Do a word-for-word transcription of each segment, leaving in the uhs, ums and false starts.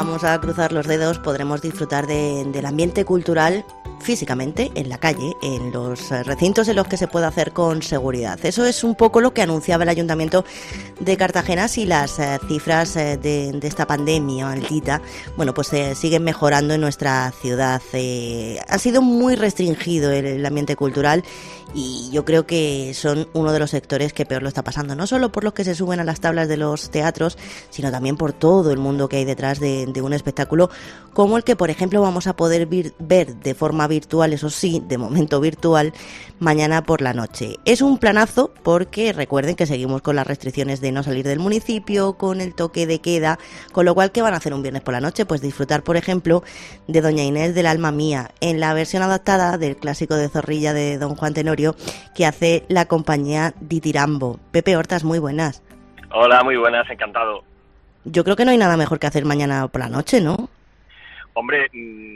vamos a cruzar los dedos, podremos disfrutar de, del ambiente cultural físicamente, en la calle, en los recintos en los que se puede hacer con seguridad. Eso es un poco lo que anunciaba el Ayuntamiento de Cartagena. Si las eh, cifras eh, de, de esta pandemia maldita, bueno, pues eh, siguen mejorando en nuestra ciudad. Eh, ha sido muy restringido el, el ambiente cultural y yo creo que son uno de los sectores que peor lo está pasando, no solo por los que se suben a las tablas de los teatros, sino también por todo el mundo que hay detrás de, de un espectáculo como el que, por ejemplo, vamos a poder vir, ver de forma virtual, eso sí, de momento virtual, mañana por la noche. Es un planazo porque recuerden que seguimos con las restricciones de no salir del municipio, con el toque de queda, con lo cual, ¿qué van a hacer un viernes por la noche? Pues disfrutar, por ejemplo, de Doña Inés del Alma Mía, en la versión adaptada del clásico de Zorrilla de Don Juan Tenorio, que hace la compañía Ditirambo. Pepe Hortas, muy buenas. Hola, muy buenas, encantado. Yo creo que no hay nada mejor que hacer mañana por la noche, ¿no? Hombre,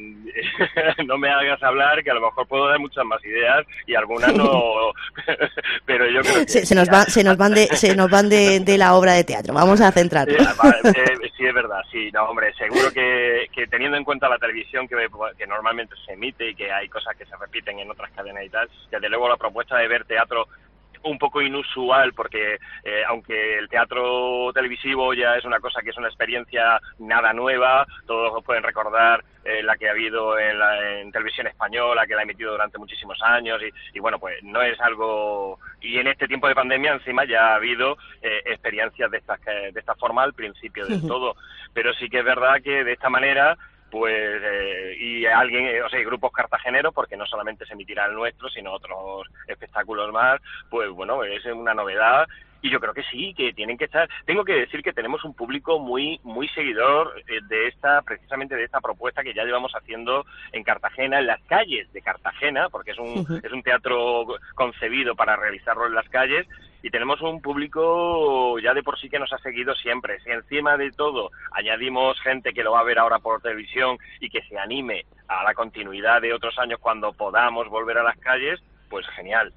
no me hagas hablar, que a lo mejor puedo dar muchas más ideas y algunas no, pero yo creo que... Se, se nos, va, se nos van, de, se nos van de, de la obra de teatro, vamos a centrarnos. Eh, sí, es verdad, sí, no, hombre, seguro que, que teniendo en cuenta la televisión que, que normalmente se emite y que hay cosas que se repiten en otras cadenas y tal, desde luego la propuesta de ver teatro un poco inusual, porque eh, aunque el teatro televisivo ya es una cosa que es una experiencia nada nueva, todos pueden recordar eh, la que ha habido en, la, en televisión española, que la ha emitido durante muchísimos años, y, y bueno, pues no es algo... Y en este tiempo de pandemia encima ya ha habido eh, experiencias de esta, de esta forma al principio del todo, pero sí que es verdad que de esta manera pues eh, y alguien, eh, o sea, grupos cartageneros, porque no solamente se emitirá el nuestro, sino otros espectáculos más, pues bueno, es una novedad. Y yo creo que sí, que tienen que estar... Tengo que decir que tenemos un público muy muy seguidor de esta, precisamente de esta propuesta que ya llevamos haciendo en Cartagena, en las calles de Cartagena, porque es un, uh-huh. es un teatro concebido para realizarlo en las calles, y tenemos un público ya de por sí que nos ha seguido siempre. Si encima de todo añadimos gente que lo va a ver ahora por televisión y que se anime a la continuidad de otros años cuando podamos volver a las calles, pues genial.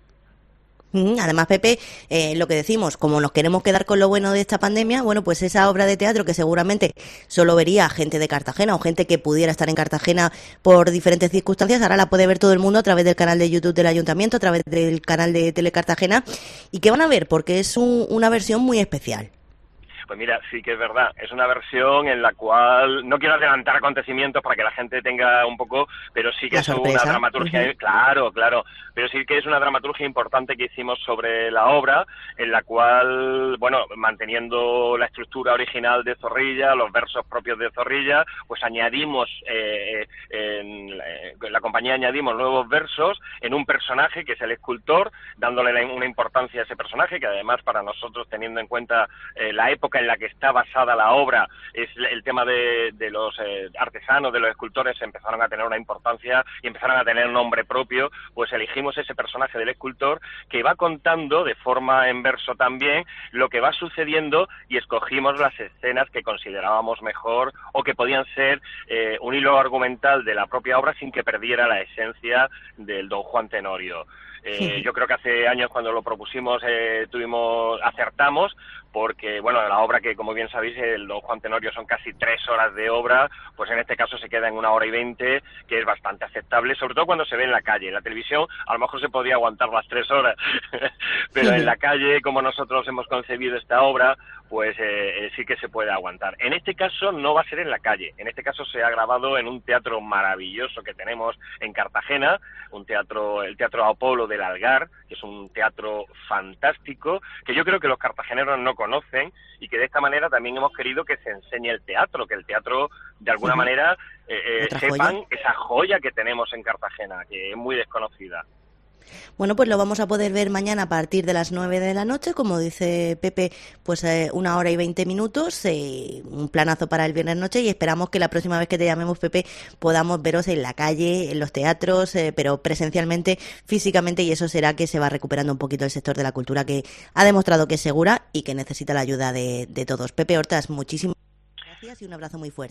Además, Pepe, eh, lo que decimos, como nos queremos quedar con lo bueno de esta pandemia, bueno, pues esa obra de teatro que seguramente solo vería gente de Cartagena o gente que pudiera estar en Cartagena por diferentes circunstancias, ahora la puede ver todo el mundo a través del canal de YouTube del Ayuntamiento, a través del canal de Tele Cartagena. ¿Y qué van a ver? Porque es un, una versión muy especial. Pues mira, sí que es verdad, es una versión en la cual no quiero adelantar acontecimientos para que la gente tenga un poco, pero sí que la es sorpresa. Una dramaturgia, uh-huh. claro, claro, pero sí que es una dramaturgia importante que hicimos sobre la obra, en la cual, bueno, manteniendo la estructura original de Zorrilla, los versos propios de Zorrilla, pues añadimos, eh, en, en la compañía añadimos nuevos versos en un personaje que es el escultor, dándole una importancia a ese personaje, que además para nosotros, teniendo en cuenta eh, la época en la que está basada la obra, es el tema de, de los eh, artesanos, de los escultores, empezaron a tener una importancia y empezaron a tener un nombre propio, pues elegimos ese personaje del escultor que va contando de forma en verso también lo que va sucediendo y escogimos las escenas que considerábamos mejor o que podían ser eh, un hilo argumental de la propia obra sin que perdiera la esencia del Don Juan Tenorio. Eh, sí. Yo creo que hace años cuando lo propusimos eh, tuvimos acertamos porque, bueno, la obra que, como bien sabéis, el Don Juan Tenorio son casi tres horas de obra, pues en este caso se queda en una hora y veinte, que es bastante aceptable, sobre todo cuando se ve en la calle. En la televisión a lo mejor se podría aguantar las tres horas, pero sí. En la calle, como nosotros hemos concebido esta obra, pues eh, eh, sí que se puede aguantar. En este caso no va a ser en la calle, en este caso se ha grabado en un teatro maravilloso que tenemos en Cartagena, un teatro, el Teatro Apolo del Algar, que es un teatro fantástico, que yo creo que los cartageneros no conocen y que de esta manera también hemos querido que se enseñe el teatro, que el teatro de alguna sí. manera eh, eh, sepan joya? esa joya que tenemos en Cartagena, que es muy desconocida. Bueno, pues lo vamos a poder ver mañana a partir de las nueve de la noche, como dice Pepe, pues eh, una hora y veinte minutos, eh, un planazo para el viernes noche y esperamos que la próxima vez que te llamemos, Pepe, podamos veros en la calle, en los teatros, eh, pero presencialmente, físicamente, y eso será que se va recuperando un poquito el sector de la cultura que ha demostrado que es segura y que necesita la ayuda de, de todos. Pepe Hortas, muchísimas gracias y un abrazo muy fuerte.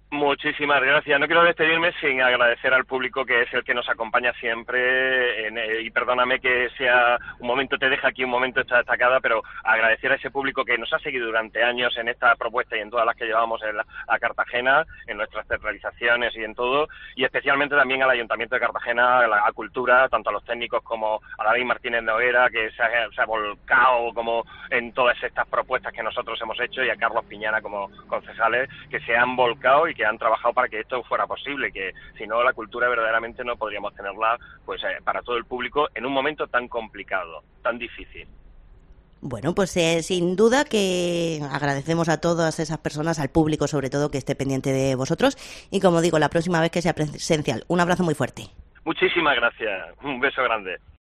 Muchísimas gracias. No quiero despedirme sin agradecer al público que es el que nos acompaña siempre en, eh, y perdóname que sea un momento te deja aquí, un momento está destacada, pero agradecer a ese público que nos ha seguido durante años en esta propuesta y en todas las que llevamos en la, a Cartagena, en nuestras teatralizaciones y en todo, y especialmente también al Ayuntamiento de Cartagena, a la a Cultura, tanto a los técnicos como a David Martínez Noguera, que se ha, se ha volcado como en todas estas propuestas que nosotros hemos hecho, y a Carlos Piñana como concejales, que se han volcado y que han trabajado para que esto fuera posible, que si no la cultura verdaderamente no podríamos tenerla pues eh, para todo el público en un momento tan complicado, tan difícil. Bueno, pues eh, sin duda que agradecemos a todas esas personas, al público sobre todo, que esté pendiente de vosotros, y como digo, la próxima vez que sea presencial, un abrazo muy fuerte. Muchísimas gracias, un beso grande.